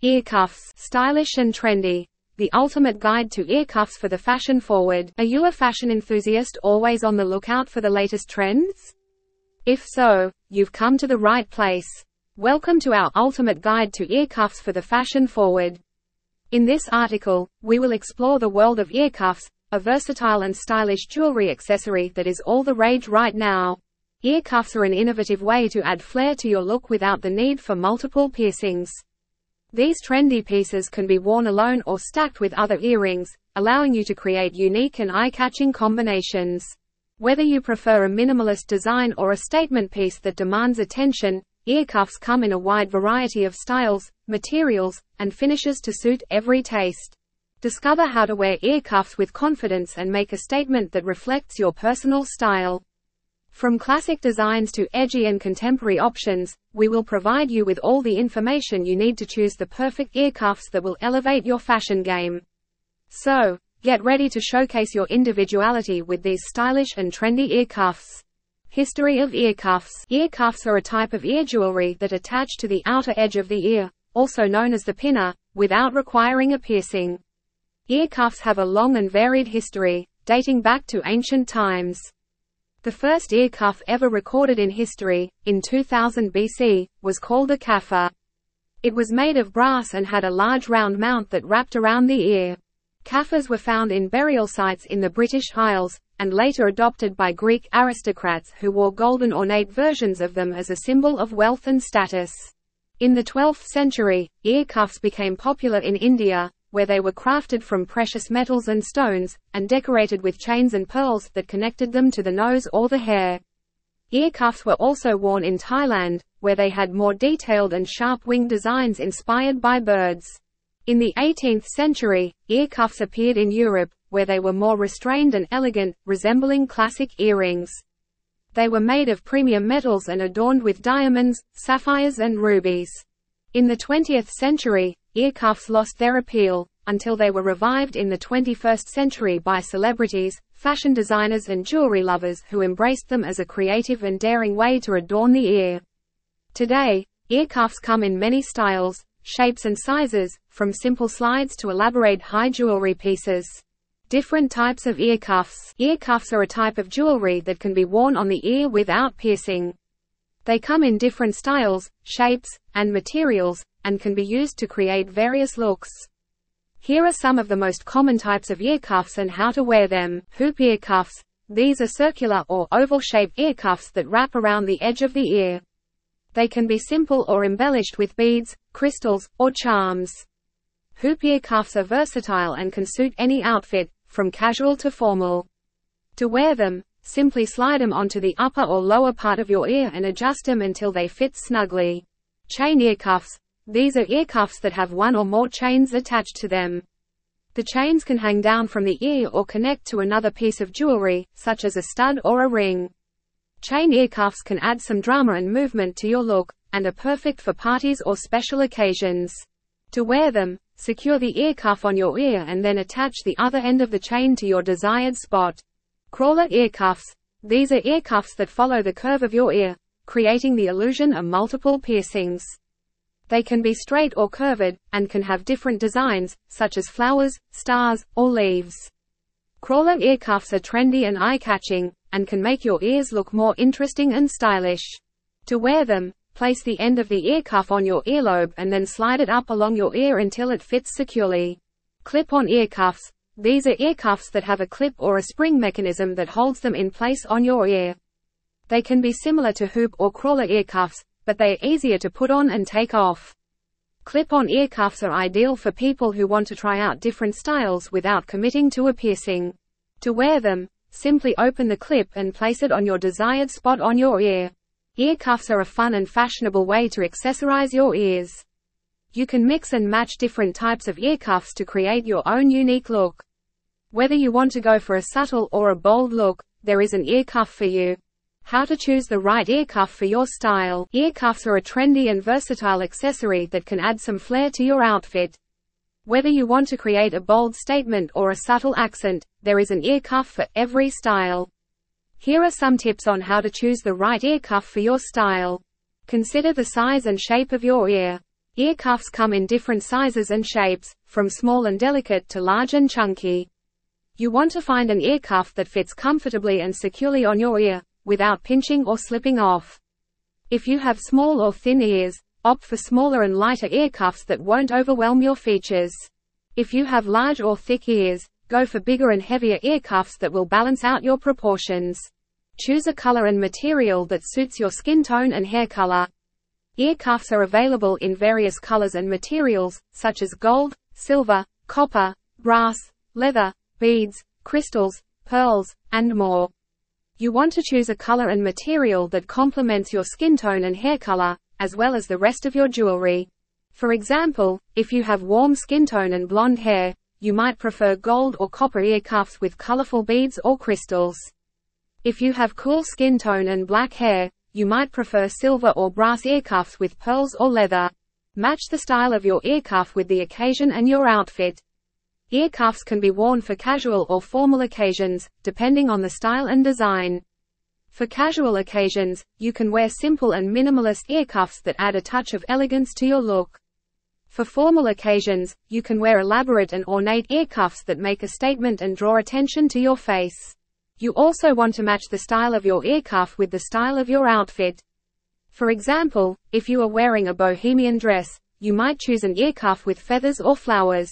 Ear cuffs, stylish and trendy. The ultimate guide to ear cuffs for the fashion forward. Are you a fashion enthusiast always on the lookout for the latest trends? If so, you've come to the right place. Welcome to our ultimate guide to ear cuffs for the fashion forward. In this article, we will explore the world of ear cuffs, a versatile and stylish jewelry accessory that is all the rage right now. Ear cuffs are an innovative way to add flair to your look without the need for multiple piercings. These trendy pieces can be worn alone or stacked with other earrings, allowing you to create unique and eye-catching combinations. Whether you prefer a minimalist design or a statement piece that demands attention, ear cuffs come in a wide variety of styles, materials, and finishes to suit every taste. Discover how to wear ear cuffs with confidence and make a statement that reflects your personal style. From classic designs to edgy and contemporary options, we will provide you with all the information you need to choose the perfect ear cuffs that will elevate your fashion game. So, get ready to showcase your individuality with these stylish and trendy ear cuffs. History of ear cuffs. Ear cuffs are a type of ear jewelry that attach to the outer edge of the ear, also known as the pinna, without requiring a piercing. Ear cuffs have a long and varied history, dating back to ancient times. The first ear cuff ever recorded in history, in 2000 BC, was called a kaffa. It was made of brass and had a large round mount that wrapped around the ear. Kaffas were found in burial sites in the British Isles, and later adopted by Greek aristocrats who wore golden ornate versions of them as a symbol of wealth and status. In the 12th century, ear cuffs became popular in India, where they were crafted from precious metals and stones, and decorated with chains and pearls that connected them to the nose or the hair. Ear cuffs were also worn in Thailand, where they had more detailed and sharp wing designs inspired by birds. In the 18th century, ear cuffs appeared in Europe, where they were more restrained and elegant, resembling classic earrings. They were made of premium metals and adorned with diamonds, sapphires and rubies. In the 20th century, ear cuffs lost their appeal, until they were revived in the 21st century by celebrities, fashion designers and jewelry lovers who embraced them as a creative and daring way to adorn the ear. Today, ear cuffs come in many styles, shapes and sizes, from simple slides to elaborate high jewelry pieces. Different types of ear cuffs. Ear cuffs are a type of jewelry that can be worn on the ear without piercing. They come in different styles, shapes, and materials, and can be used to create various looks. Here are some of the most common types of ear cuffs and how to wear them. Hoop ear cuffs. These are circular or oval-shaped ear cuffs that wrap around the edge of the ear. They can be simple or embellished with beads, crystals, or charms. Hoop ear cuffs are versatile and can suit any outfit, from casual to formal. To wear them, simply slide them onto the upper or lower part of your ear and adjust them until they fit snugly. Chain ear cuffs. These are ear cuffs that have one or more chains attached to them. The chains can hang down from the ear or connect to another piece of jewelry, such as a stud or a ring. Chain ear cuffs can add some drama and movement to your look, and are perfect for parties or special occasions. To wear them, secure the ear cuff on your ear and then attach the other end of the chain to your desired spot. Crawler ear cuffs. These are ear cuffs that follow the curve of your ear, creating the illusion of multiple piercings. They can be straight or curved, and can have different designs, such as flowers, stars, or leaves. Crawler ear cuffs are trendy and eye-catching, and can make your ears look more interesting and stylish. To wear them, place the end of the ear cuff on your earlobe and then slide it up along your ear until it fits securely. Clip-on ear cuffs. These are ear cuffs that have a clip or a spring mechanism that holds them in place on your ear. They can be similar to hoop or crawler ear cuffs, but they are easier to put on and take off. Clip-on ear cuffs are ideal for people who want to try out different styles without committing to a piercing. To wear them, simply open the clip and place it on your desired spot on your ear. Ear cuffs are a fun and fashionable way to accessorize your ears. You can mix and match different types of ear cuffs to create your own unique look. Whether you want to go for a subtle or a bold look, there is an ear cuff for you. How to choose the right ear cuff for your style. Ear cuffs are a trendy and versatile accessory that can add some flair to your outfit. Whether you want to create a bold statement or a subtle accent, there is an ear cuff for every style. Here are some tips on how to choose the right ear cuff for your style. Consider the size and shape of your ear. Ear cuffs come in different sizes and shapes, from small and delicate to large and chunky. You want to find an ear cuff that fits comfortably and securely on your ear, without pinching or slipping off. If you have small or thin ears, opt for smaller and lighter ear cuffs that won't overwhelm your features. If you have large or thick ears, go for bigger and heavier ear cuffs that will balance out your proportions. Choose a color and material that suits your skin tone and hair color. Ear cuffs are available in various colors and materials, such as gold, silver, copper, brass, leather, beads, crystals, pearls, and more. You want to choose a color and material that complements your skin tone and hair color, as well as the rest of your jewelry. For example, if you have warm skin tone and blonde hair, you might prefer gold or copper ear cuffs with colorful beads or crystals. If you have cool skin tone and black hair, you might prefer silver or brass ear cuffs with pearls or leather. Match the style of your ear cuff with the occasion and your outfit. Ear cuffs can be worn for casual or formal occasions, depending on the style and design. For casual occasions, you can wear simple and minimalist ear cuffs that add a touch of elegance to your look. For formal occasions, you can wear elaborate and ornate ear cuffs that make a statement and draw attention to your face. You also want to match the style of your ear cuff with the style of your outfit. For example, if you are wearing a bohemian dress, you might choose an ear cuff with feathers or flowers.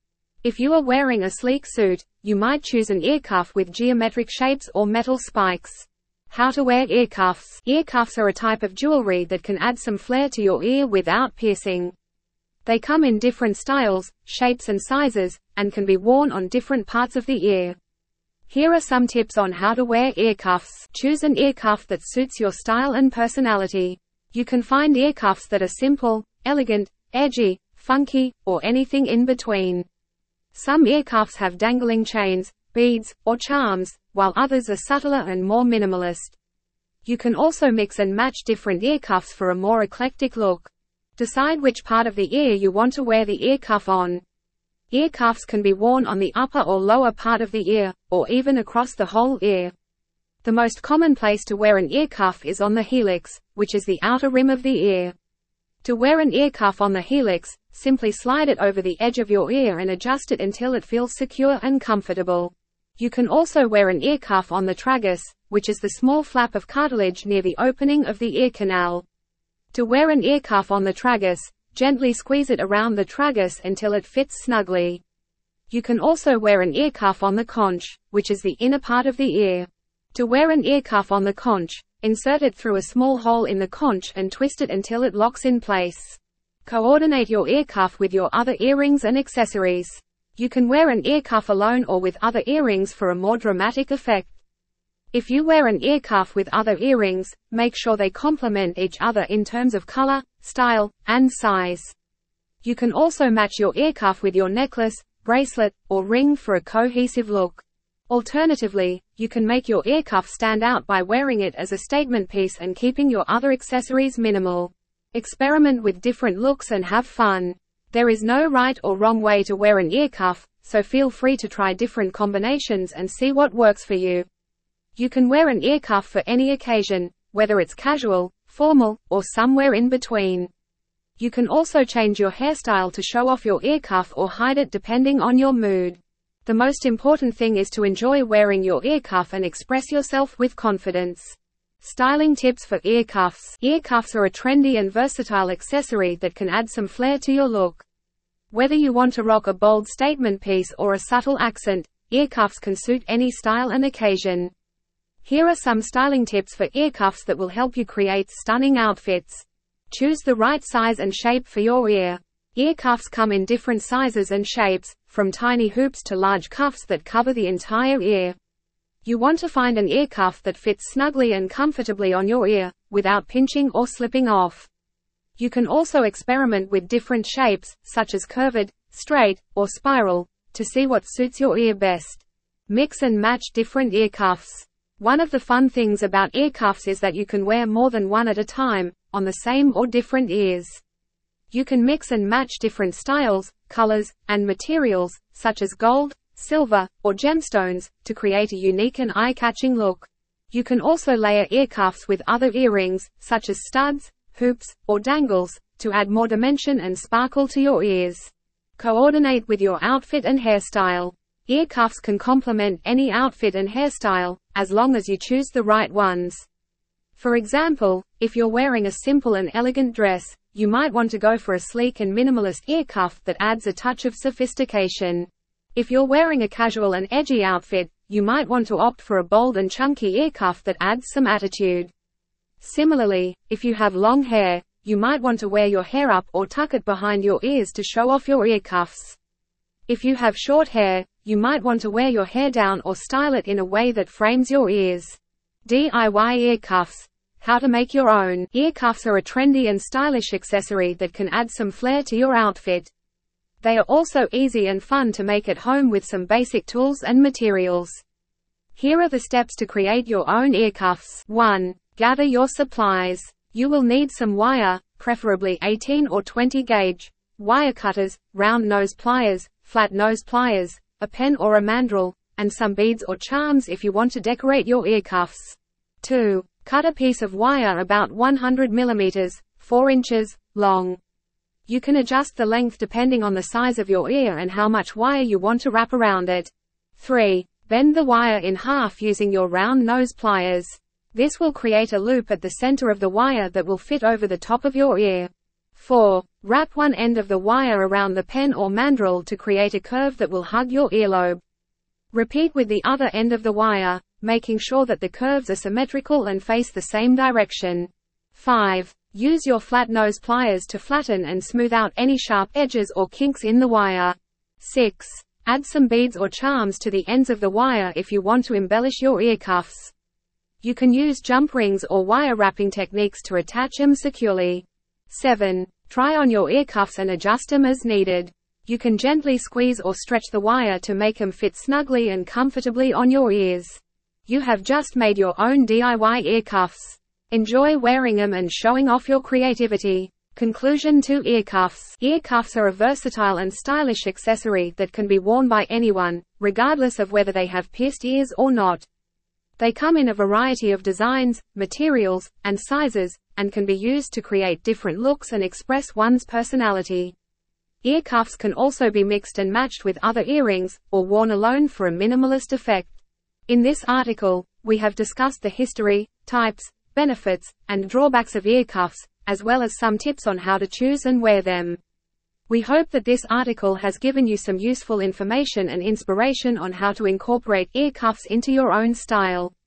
If you are wearing a sleek suit, you might choose an ear cuff with geometric shapes or metal spikes. How to wear ear cuffs. Ear cuffs are a type of jewelry that can add some flair to your ear without piercing. They come in different styles, shapes and sizes, and can be worn on different parts of the ear. Here are some tips on how to wear ear cuffs. Choose an ear cuff that suits your style and personality. You can find ear cuffs that are simple, elegant, edgy, funky, or anything in between. Some ear cuffs have dangling chains, beads, or charms, while others are subtler and more minimalist. You can also mix and match different ear cuffs for a more eclectic look. Decide which part of the ear you want to wear the ear cuff on. Ear cuffs can be worn on the upper or lower part of the ear, or even across the whole ear. The most common place to wear an ear cuff is on the helix, which is the outer rim of the ear. To wear an ear cuff on the helix, simply slide it over the edge of your ear and adjust it until it feels secure and comfortable. You can also wear an ear cuff on the tragus, which is the small flap of cartilage near the opening of the ear canal. To wear an ear cuff on the tragus, gently squeeze it around the tragus until it fits snugly. You can also wear an ear cuff on the conch, which is the inner part of the ear. To wear an ear cuff on the conch, insert it through a small hole in the conch and twist it until it locks in place. Coordinate your ear cuff with your other earrings and accessories. You can wear an ear cuff alone or with other earrings for a more dramatic effect. If you wear an ear cuff with other earrings, make sure they complement each other in terms of color, style, and size. You can also match your ear cuff with your necklace, bracelet, or ring for a cohesive look. Alternatively, you can make your ear cuff stand out by wearing it as a statement piece and keeping your other accessories minimal. Experiment with different looks and have fun. There is no right or wrong way to wear an ear cuff, so feel free to try different combinations and see what works for you. You can wear an ear cuff for any occasion, whether it's casual, formal, or somewhere in between. You can also change your hairstyle to show off your ear cuff or hide it depending on your mood. The most important thing is to enjoy wearing your ear cuff and express yourself with confidence. Styling tips for ear cuffs. Ear cuffs are a trendy and versatile accessory that can add some flair to your look. Whether you want to rock a bold statement piece or a subtle accent, ear cuffs can suit any style and occasion. Here are some styling tips for ear cuffs that will help you create stunning outfits. Choose the right size and shape for your ear. Ear cuffs come in different sizes and shapes, from tiny hoops to large cuffs that cover the entire ear. You want to find an ear cuff that fits snugly and comfortably on your ear, without pinching or slipping off. You can also experiment with different shapes, such as curved, straight, or spiral, to see what suits your ear best. Mix and match different ear cuffs. One of the fun things about ear cuffs is that you can wear more than one at a time, on the same or different ears. You can mix and match different styles, colors, and materials, such as gold, silver, or gemstones, to create a unique and eye-catching look. You can also layer ear cuffs with other earrings, such as studs, hoops, or dangles, to add more dimension and sparkle to your ears. Coordinate with your outfit and hairstyle. Ear cuffs can complement any outfit and hairstyle, as long as you choose the right ones. For example, if you're wearing a simple and elegant dress, you might want to go for a sleek and minimalist ear cuff that adds a touch of sophistication. If you're wearing a casual and edgy outfit, you might want to opt for a bold and chunky ear cuff that adds some attitude. Similarly, if you have long hair, you might want to wear your hair up or tuck it behind your ears to show off your ear cuffs. If you have short hair, you might want to wear your hair down or style it in a way that frames your ears. DIY ear cuffs. How to make your own. Ear cuffs are a trendy and stylish accessory that can add some flair to your outfit. They are also easy and fun to make at home with some basic tools and materials. Here are the steps to create your own ear cuffs. 1. Gather your supplies. You will need some wire, preferably 18 or 20 gauge, wire cutters, round nose pliers, flat nose pliers, a pen or a mandrel, and some beads or charms if you want to decorate your ear cuffs. 2. Cut a piece of wire about 100 mm, 4 inches, long. You can adjust the length depending on the size of your ear and how much wire you want to wrap around it. 3. Bend the wire in half using your round nose pliers. This will create a loop at the center of the wire that will fit over the top of your ear. 4. Wrap one end of the wire around the pen or mandrel to create a curve that will hug your earlobe. Repeat with the other end of the wire, making sure that the curves are symmetrical and face the same direction. 5. Use your flat nose pliers to flatten and smooth out any sharp edges or kinks in the wire. 6. Add some beads or charms to the ends of the wire if you want to embellish your ear cuffs. You can use jump rings or wire wrapping techniques to attach them securely. 7. Try on your ear cuffs and adjust them as needed. You can gently squeeze or stretch the wire to make them fit snugly and comfortably on your ears. You have just made your own DIY ear cuffs. Enjoy wearing them and showing off your creativity. Conclusion to ear cuffs. Ear cuffs are a versatile and stylish accessory that can be worn by anyone, regardless of whether they have pierced ears or not. They come in a variety of designs, materials, and sizes, and can be used to create different looks and express one's personality. Ear cuffs can also be mixed and matched with other earrings, or worn alone for a minimalist effect. In this article, we have discussed the history, types, benefits, and drawbacks of ear cuffs, as well as some tips on how to choose and wear them. We hope that this article has given you some useful information and inspiration on how to incorporate ear cuffs into your own style.